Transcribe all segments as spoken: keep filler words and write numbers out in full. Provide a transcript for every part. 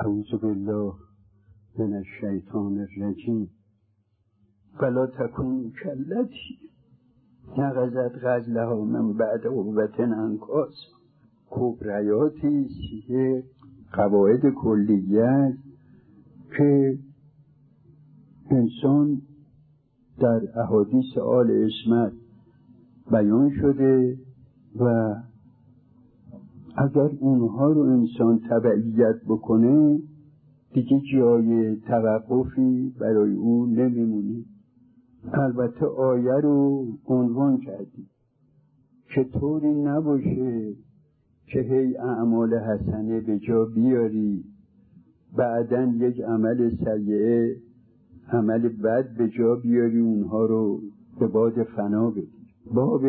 اعوذ بالله من الشیطان الرجیم. فلا تکونوا کالتی نقضت غزلها من بعد قوة انکاسا. کبریاتی است که قواعد کلیه است که انسان در احادیث آل عصمت بیان شده و اگر اونها رو انسان تبعیت بکنه دیگه جای توقفی برای او نمیمونه. البته آیه رو عنوان کردیم که طوری نباشه که هی اعمال حسنه به جا بیاری بعدن یک عمل سیئه عمل بد به جا بیاری اونها رو به باد فنا بدی. باب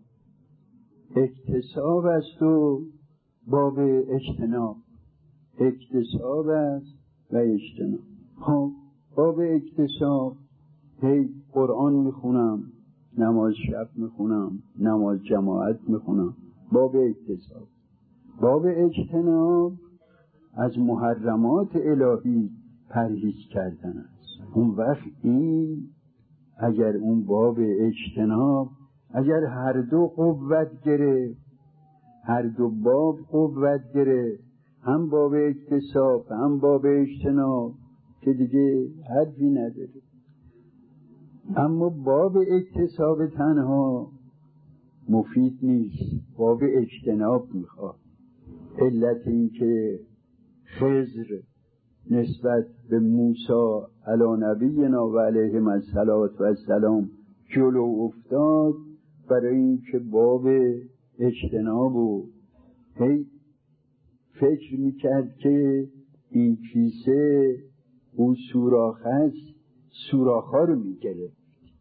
اکتساب است و باب اجتناب. اکتساب است و اجتناب. خب باب اکتساب هی قرآن میخونم، نماز شب میخونم، نماز جماعت میخونم، باب اکتساب. باب اجتناب از محرمات الهی پرهیز کردن است. اون وقت این اگر اون باب اجتناب اگر هر دو قوت گره، هر دو باب قوت گره، هم باب اکتساب هم باب اجتناب، که دیگه حرفی نداره. اما باب اکتساب تنها مفید نیست، باب اجتناب میخواد. علت این که خضر نسبت به موسی علی نبینا و علیهم الصلاة و السلام جلو افتاد برای این که باب اجتناب و هی فکر میکرد که این کیسه او سوراخ هست، سوراخ‌ها رو میگرفت،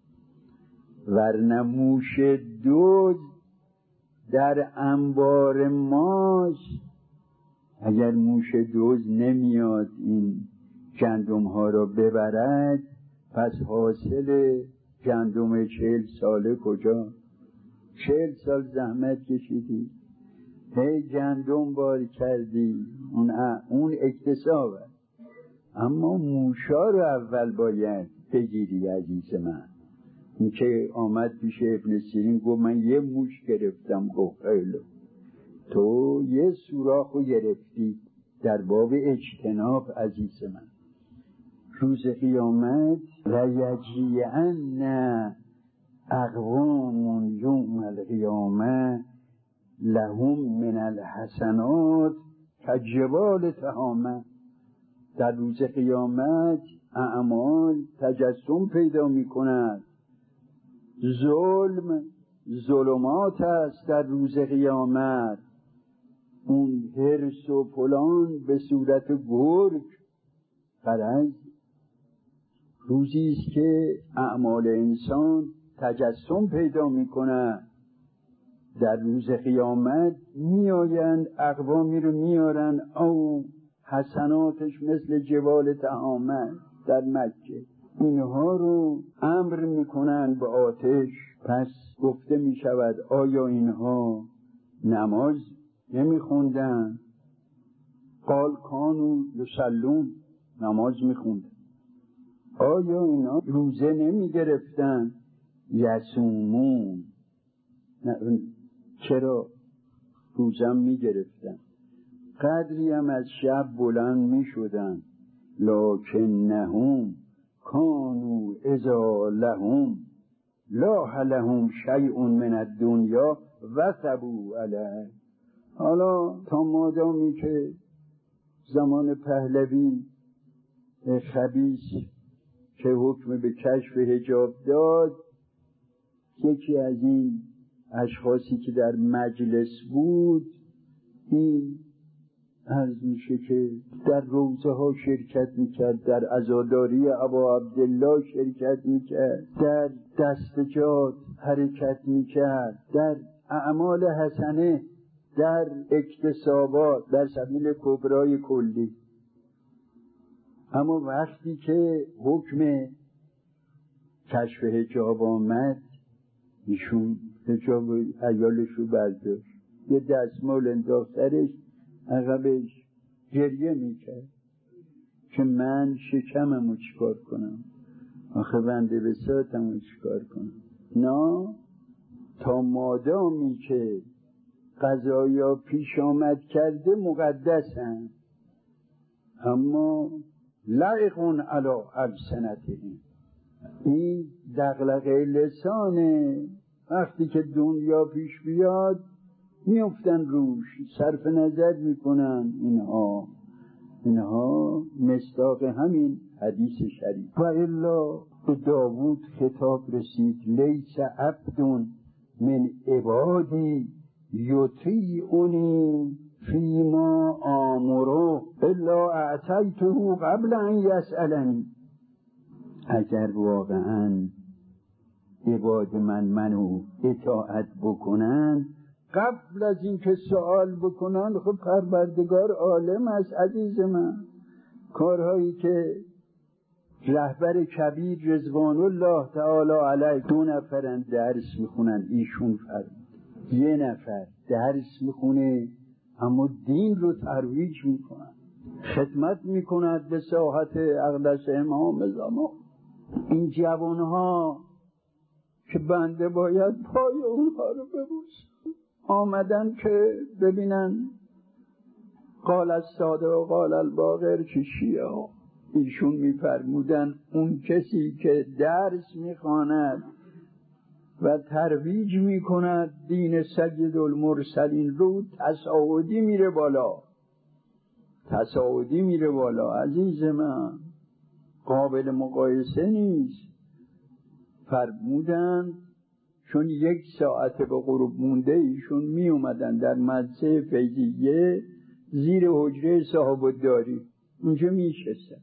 ورنه موش دوز در انبار ماست. اگر موش دوز نمیاد این گندم ها را ببرد پس حاصل گندم چهل ساله کجا؟ چهل سال زحمت کشیدی، هی گندم بار کردی، اون, اون اکتساب است. اما موشا رو اول باید بگیری عزیز من. این که آمد پیش ابن سیرین گفت من یه موش گرفتم، گفت خیلی تو یه سوراخ رو گرفتی. در باب اجتناب عزیز من روز قیامت لیجیئن اقوام یوم القیامه لهم من الحسنات کجبال تهامه. در روز قیامت اعمال تجسم پیدا می کند. ظلم ظلمات است در روز قیامت. اون حرص و فلان به صورت گرگ. غرض روزی است که اعمال انسان تجسم پیدا می کند. در روز قیامت می آیند اقوامی رو می آرند او حسناتش مثل جبال تهامه در مکه، اینها رو امر میکنن به آتش. پس گفته می شود آیا اینها نماز نمیخوندن؟ قال کانوا یصلون، نماز میخوندن. آیا اینا روزه نمیگرفتن؟ یصومون، چرا روزه میگرفتن؟ قدری هم از شب بلند میشدن. لکنهم کانوا اذا لهم لاح لهم شیء من الدنیا وثبوا علیه. حالا تا مادامی که زمان پهلوی خبیث که حکم به کشف حجاب داد، یکی از این اشخاصی که در مجلس بود این عرض میشه که در روزه ها شرکت میکرد، در عزاداری ابا عبدالله شرکت میکرد، در دستجات حرکت میکرد، در اعمال حسنه، در اکتسابات، در سبیل کبرای کلی. اما وقتی که حکم کشف حجاب آمد ایشون حجاب عیالش رو برداشت، یه دستمال انداخت سرش، عقبش گریه میکرد. که من شکممو چیکار کنم، آخه بنده بساطمو چیکار کنم. نه، تا مادامی که قضایا پیش آمد کرده مقدسن، اما لعقون علی السنتهم، این دغدغه لسانه. وقتی که دنیا پیش بیاد میافتن روش، صرف نظر میکنن. اینها اینها مصداق همین حدیث شریف. و الا به داوود خطاب رسید: لیس عبد من عبادی یطیعنی فیما آمره الا اعطیته قبل ان یسألنی. اگر واقعا عباد من منو اطاعت بکنن قبل از این که سوال بکنن، خب پروردگار عالم است عزیز من. کارهایی که رهبر کبیر رضوان الله تعالی علیه، دو نفرن درس میخونن، ایشون فرمود یه نفر درس میخونه اما دین رو ترویج میکنن، خدمت میکند به ساحت اقدس امام زمان. این جوانها که بنده باید پای اونها رو ببوسم، آمدن که ببینن قال الصادق و قال الباقر که شیعه ها. ایشون میفرمودن اون کسی که درس میخواند و ترویج میکند دین سید المرسلین رو، تصاعدی میره بالا، تصاعدی میره بالا عزیز من، قابل مقایسه نیست. فرمودن چون یک ساعت به غروب مونده ایشون می اومدن در مدرسه فیضیه زیر حجره صاحب الداری، اونجا می شستن.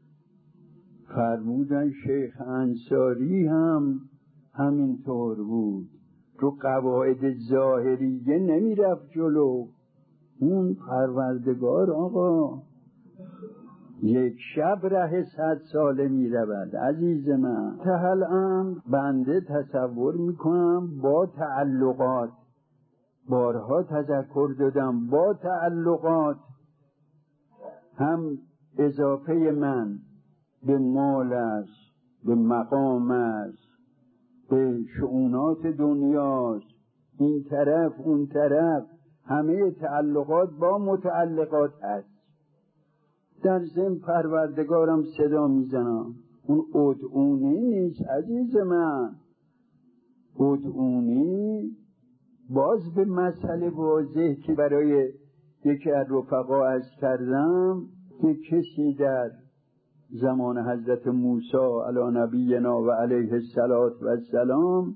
فرمودن شیخ انصاری هم همینطور بود، رو قواعد ظاهریه نمی رفت جلو. اون پروردگار آقا یک شب ره صد ساله می رود عزیز من. تهل ام بنده تصور می کنم با تعلقات، بارها تذکر دادم، با تعلقات، هم اضافه من به مال است، به مقام است، به شؤونات دنیاست، این طرف اون طرف، همه تعلقات با متعلقات هست. در ضمن پروردگارم صدا میزنم، اون ادعونی نیست عزیز من. ادعونی باز به مسئله واضح که برای یکی از رفقا عرض کردم که کسی در زمان حضرت موسی علی نبینا و علیه الصلاة و السلام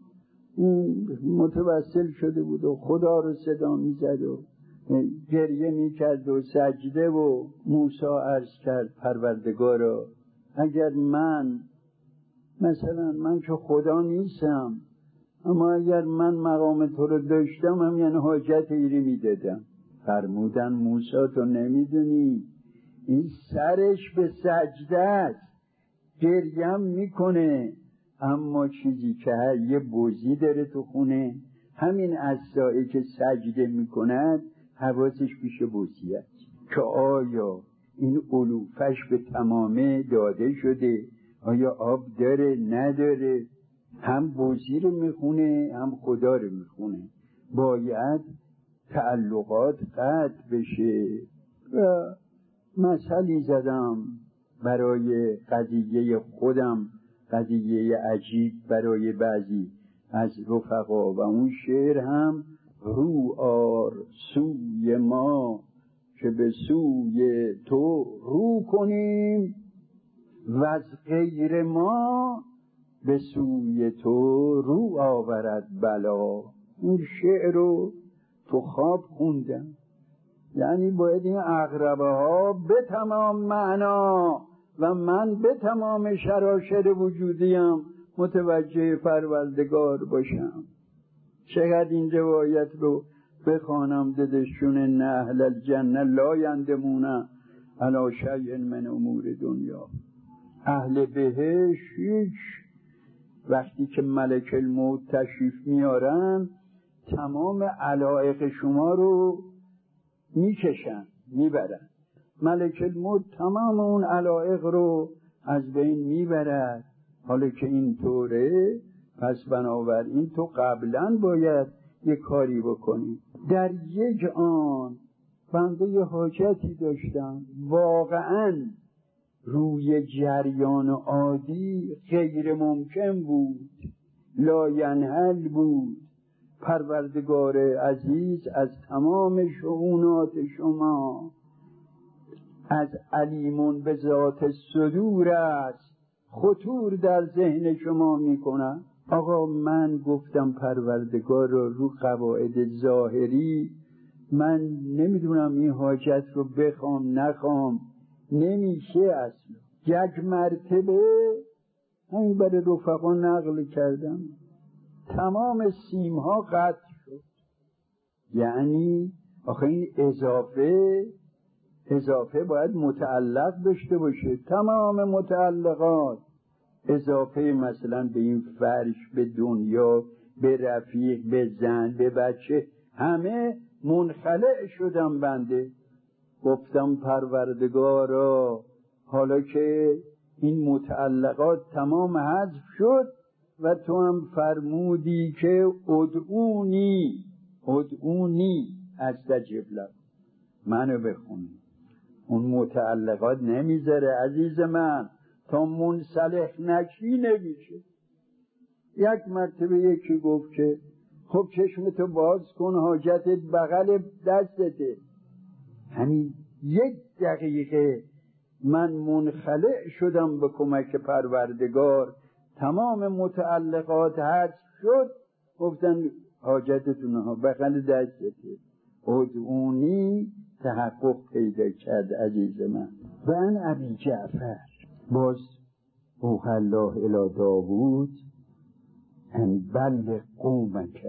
متوسل شده بود و خدا رو صدا میزد و گریه میکرد و سجده، و موسی عرض کرد پروردگارا اگر من مثلا من که خدا نیستم، اما اگر من مقام تو رو داشتم هم یعنی حاجت ایری میدادم. فرمودن موسی تو نمیدونی این سرش به سجده است، گریم میکنه، اما چیزی که یه بوزی داره تو خونه، همین اجزایی که سجده میکند حواسش پیش بوزی است که آیا این علوفش به تمامه داده شده، آیا آب داره نداره، هم بوزی رو میخونه هم خدا رو میخونه. باید تعلقات قطع بشه. و مثلی زدم برای قضیه خودم، قضیه عجیب برای بعضی از رفقا، و اون شعر هم رو آر سوی ما که به سوی تو رو کنیم و از غیر ما به سوی تو رو آورد بلا. این شعر رو تو خواب خوندم. یعنی باید این اقربه ها به تمام معنا و من به تمام شراشر وجودیم متوجه پروردگار باشم. چقدر این روایت رو بخوانم ددشون نه اهل الجنه لا یندمونه علی شیء من امور دنیا. اهل بهش هیچ وقتی که ملک الموت تشریف میارن تمام علایق شما رو میکشن میبرن، ملک الموت تمام اون علایق رو از بین میبرد. حالا که اینطوره پس بنابراین تو قبلا باید یه کاری بکنی. در یک آن بنده یه حاجتی داشتم، واقعا روی جریان عادی غیر ممکن بود، لاینحل بود. پروردگار عزیز از تمام شؤونات شما، از علیمون به ذات صدور است، خطور در ذهن شما میکنم. آقا من گفتم پروردگار رو رو قواعد ظاهری من نمیدونم این حاجت رو بخوام نخوام، نمیشه اصلا. یک مرتبه همین برای رفقا نقل کردم، تمام سیم ها قطع شد. یعنی آخه این اضافه اضافه باید متعلق داشته باشه، تمام متعلقات اضافه مثلا به این فرش، به دنیا، به رفیق، به زن، به بچه، همه منخلع شدم. بنده گفتم پروردگارا حالا که این متعلقات تمام حذف شد و تو هم فرمودی که ادعونی ادعونی استجب لکم، منو بخونی. اون متعلقات نمیذاره عزیز من، تا منسلخ نشی نمیشه. یک مرتبه یکی گفت که خب چشمتو باز کن، حاجتت بغل دستته. همین یک دقیقه من منخلع شدم به کمک پروردگار، تمام متعلقات حذف شد. گفتن حاجتتون ها بغل دستته، ادعونی تحقق پیدا کرد عزیز من. و ان ابی جعفر باز اوحی الله الی داوود ان بلغ قومک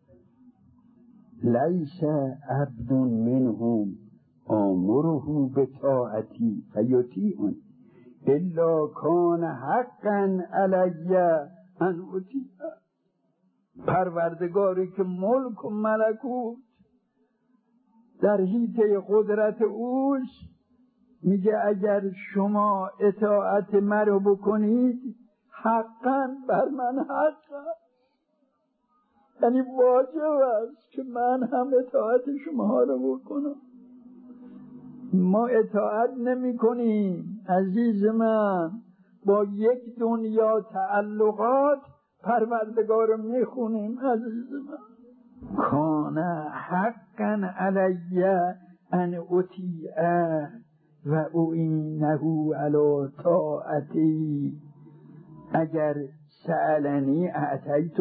لیس عبد منهم آمره بطاعتی فیطیعون الا کان حقا علی ان اطیعه. پروردگاری که ملک و ملکوت در حیطه قدرت اوست میگه اگر شما اطاعت مرا بکنید حقا بر من حقا، یعنی واجب است که من هم اطاعت شما رو بکنم. ما اطاعت نمی کنیم عزیز من، با یک دنیا تعلقات پروردگار رو میخونیم عزیز من. کان حقا علی ان اطیعه و اعینه علی طاعتی، اگر سألنی اعطیته،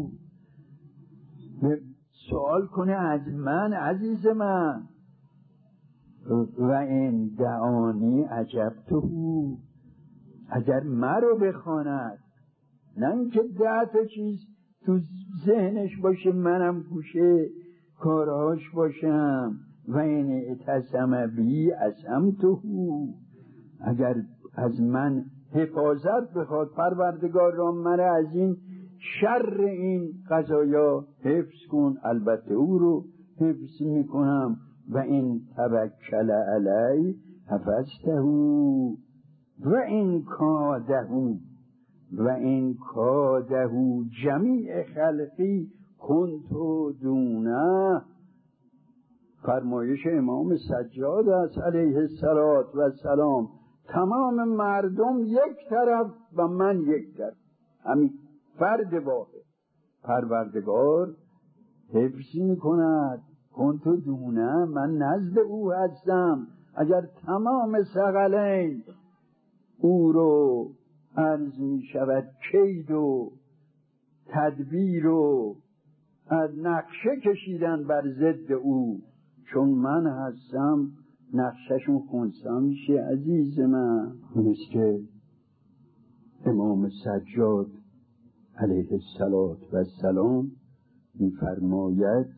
سوال کنه از من عزیز من، و این دعانی عجبته، اگر مرا بخواند، نه اینکه ده تا چیز تو ذهنش باشه منم گوشه کارهاش باشم. و این اتسم بی اسمته، اگر از من حفاظت بخواد پروردگار را، مرا از این شر این قضایا حفظ کن، البته او رو حفظ میکنم. و این توکل علی حفظته و این کاده و این کاده جمیع خلقی کنتو دونه. فرمایش امام سجاد است علیه السلام، تمام مردم یک طرف و من یک طرف، همین فرد واحد. پروردگار حفظ می کند، کنتو دونه، من نزد او هستم. اگر تمام ثقلین او رو عرض می شود کید و تدبیر و از نقشه کشیدن بر ضد او، چون من هستم نقششون خونسا میشه عزیز من. مثل که امام سجاد علیه السلام میفرماید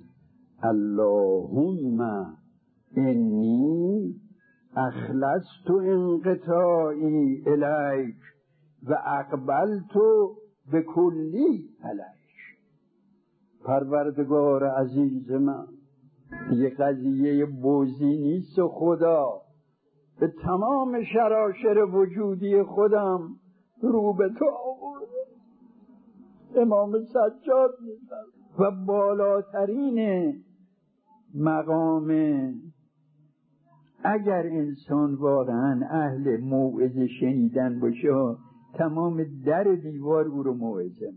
اللهم انی اخلصت انقطاعی الیک و اقبلت بکلی علیک. پروردگار عزیز من، یه قضیه بوزی نیست و خدا به تمام شراشر وجودی خودم رو به تو آوردم. امام سجاد می‌فرماید و بالاترین مقام اگر انسان واقعا اهل موعظه شنیدن باشه، تمام در دیوار او رو موعظه.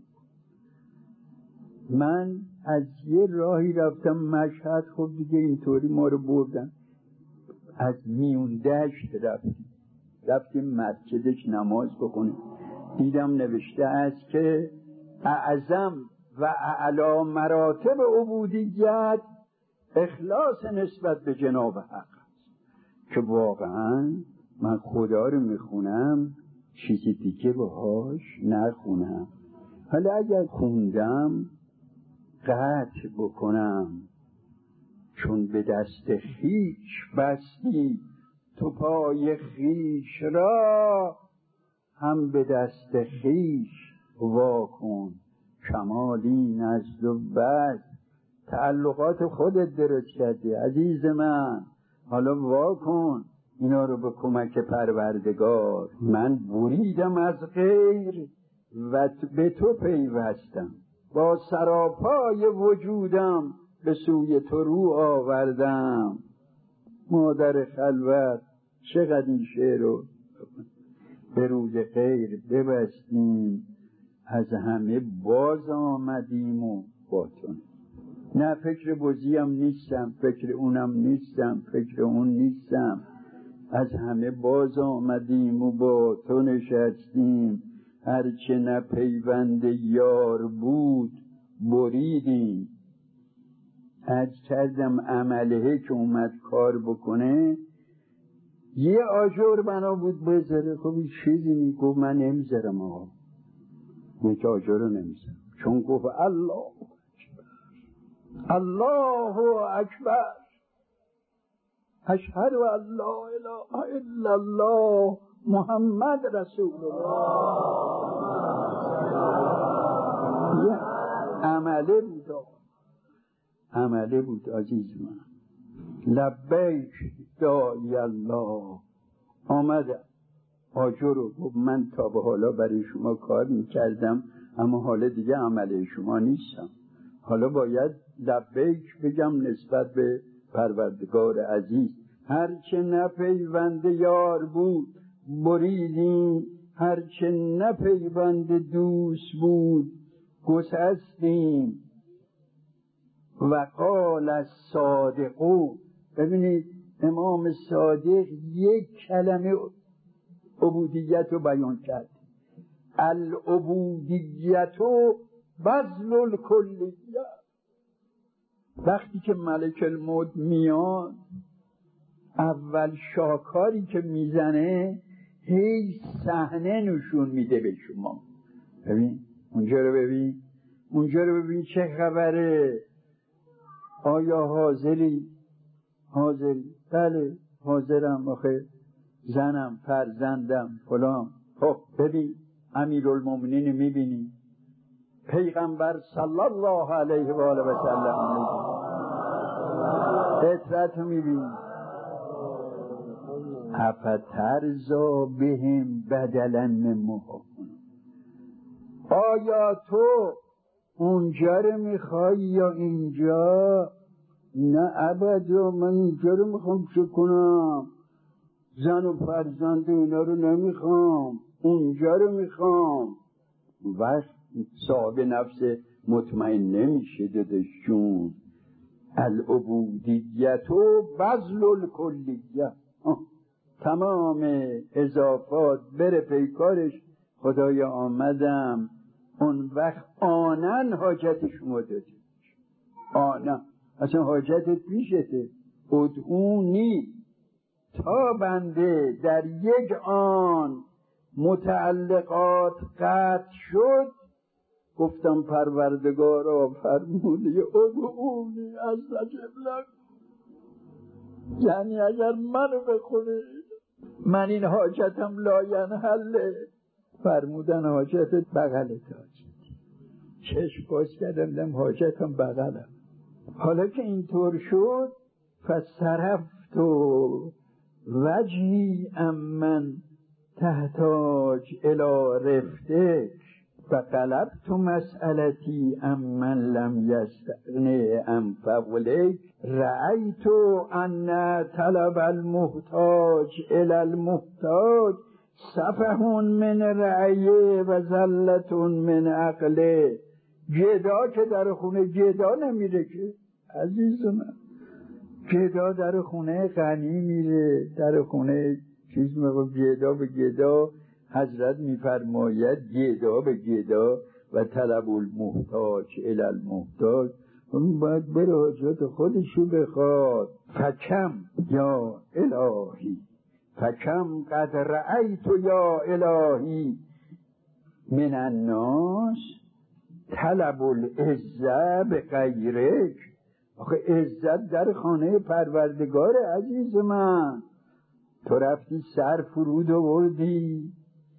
من از یه راهی رفتم مشهد، خب دیگه اینطوری ما رو بردن، از میون دشت رفتیم رفتیم مسجدش نماز بکنیم، دیدم نوشته است که اعظم و اعلی مراتب عبودیت اخلاص نسبت به جناب حق است، که واقعا من خدا رو میخونم چیزی دیگه باهاش نخونم. حالا اگر خوندم قطع بکنم، چون به دست خیش بستی تو پای خیش را، هم به دست خیش واکن کمالی نزد و بد. تعلقات خودت درست کردی عزیز من، حالا واکن اینا رو به کمک پروردگار. من بریدم از غیر و به تو پیوستم، با سراپای وجودم به سوی تو رو آوردم. مادر خلوت چقدر این شعر رو به روی غیر ببستیم، از همه باز آمدیم و باتون. نه فکر بزیم نیستم، فکر اونم نیستم، فکر اون نیستم، از همه باز آمدیم و با تو نشستیم. هرچه نه پیوند یار بود بریدیم. عرض کردم عمله که اومد کار بکنه، یه آجر بنا بود بذاره، خب این چیزی می گفت من نمیذارم آقا، یک آجر رو نمیذارم، چون گفت الله اکبر الله اکبر اشهد ان لا اله الا الله محمد رسول الله. یه عمله بود عمله بود عزیز من. لبیک داعی الله. آمدم آجر رو گفت من تا به حالا برای شما کار میکردم، اما حالا دیگه عمله شما نیستم، حالا باید لبیک بگم نسبت به پروردگار عزیز. هرچه نپیوند یار بود بریدیم، هرچه نپیوند دوست بود گسستیم. و قال الصادقو. ببینید امام صادق یک کلمه عبودیت رو بیان کرد، العبودیت بذل الکلیت. وقتی که ملک الموت میاد اول شاکاری که میزنه هی صحنه نشون میده به شما. ببین اونجا رو ببین، اونجا رو ببین چه خبره، آیا حاضری؟ حاضری؟ بله حاضرم، آخه زنم فرزندم فلان. خب ببین امیرالمومنین میبینی، پیغمبر صلی الله علیه و آله و سلم اطرت میبینی، افترضا بهم بدلا مما. آیا تو اونجا رو میخوای یا اینجا؟ نه ابدا، من اینجا رو میخوام چه کنم، زن و فرزند اینا رو نمیخوام، اونجا رو میخوام. وقت صاحب نفس مطمئن نمیشه دادشون. العبودیت و بذل الکلیت، تمام اضافات بره پیکارش. خدایا آمدم اون وقت آنن حاجت شما دادی، آنن اصلا حاجتت پیشته. ادعونی، تا بنده در یک آن متعلقات قطع شد گفتم پروردگارا فرمودی ادعونی استجب لکم، یعنی اگر منو بخونید من این حاجتم لاینحله. فرمودن حاجتت بغلت، حاجت چشم باز کردم دم حاجتم بغلم. حالا که اینطور شد فصرفتو وجهی امن تحتاج الی رفتک فقلبت مسئلتی امن لم یستغنی عن فضلک رأیت ان طلب المحتاج الی المحتاج سفه من رأیه و ذلت من عقله. گدا که در خونه گدا نمیره که عزیز من، گدا در خونه غنی میره، در خونه چیز میگه گدا به گدا. حضرت میفرماید گدا به گدا و طلب المحتاج الی المحتاج، اون باید بره حاجات خودشو بخواد. فکم یا الهی فکم قد رأیت یا الهی من الناس طلب العزة بغیرک. آخه عزت در خانه پروردگار عزیز من. تو رفتی سر فرود آوردی،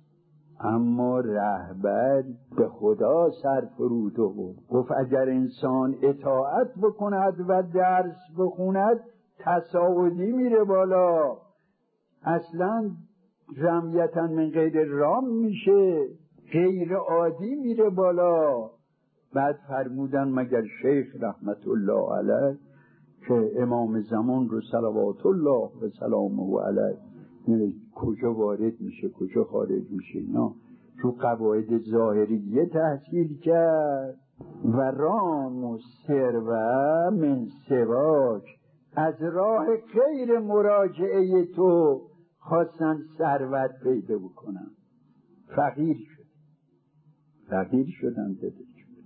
اما رهبر به خدا سر فرود آورد. گفت اگر انسان اطاعت بکند و درس بخوند تصاعدی میره بالا، اصلا رمیتن من غیر رام میشه، غیر عادی میره بالا. بعد فرمودن مگر شیخ رحمت الله علیه که امام زمان رو صلوات الله و سلامه علیه کجا وارد میشه کجا خارج میشه، اینا رو قواعد ظاهریه تحصیل کرد. و رام و سروه من سواک، از راه غیر مراجعه تو خواستن ثروت پیدا بکنن، فقیر شد فقیر شدن داده.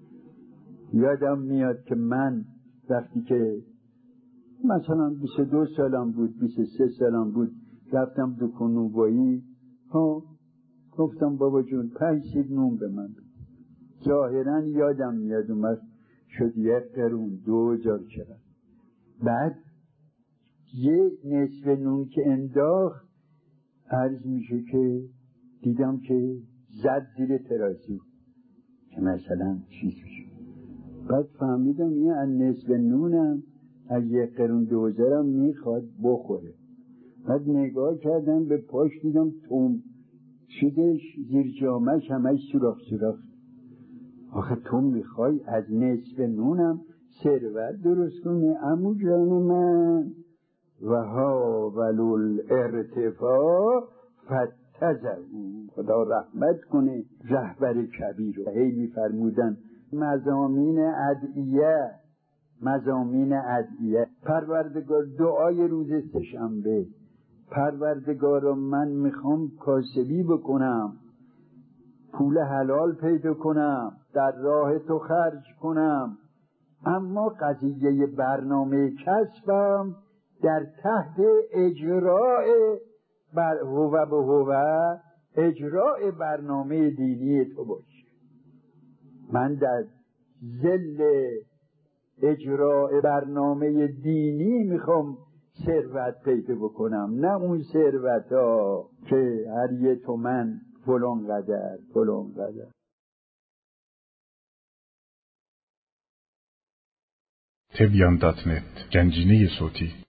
یادم میاد که من وقتی که مثلا بیست و دو سالم بود بیست و سه سالم بود رفتم دکان نونوایی، ها گفتم بابا جون پنج سیر نون به من. ظاهرا یادم میاد اومد شد یک قرون دو هزار چقدر. بعد یه نصف نون که انداخت عرض میشه که دیدم که زد زیر ترازو که مثلا چیز میشه. بعد فهمیدم این از نصف نونم از یک قرون دو هزارم میخواد بخوره. بعد نگاه کردم به پاش دیدم توم چیزش زیر جامعش همش سوراخ سوراخ. آخه تو میخوای از نصف نونم ثروت درست کنی عمو جان من؟ و ها ولول ارتفاع فتزعو. خدا رحمت کنه رهبر کبیر رو. هی میفرمودن مضامین ادعیه مضامین ادعیه پروردگار دعای روز سه‌شنبه، پروردگارا من میخوام کاسبی بکنم، پول حلال پیدا کنم، در راه تو خرج کنم، اما قضیه برنامه کسبم در تحت اجراء بر هو به هو اجراء برنامه دینی تو باشه. من در ظل اجراء برنامه دینی میخوام ثروت پیدا بکنم، نه اون ثروت ها که هر یه تومن فلان قدر فلان قدر. تبیان دات نت گنجینه صوتی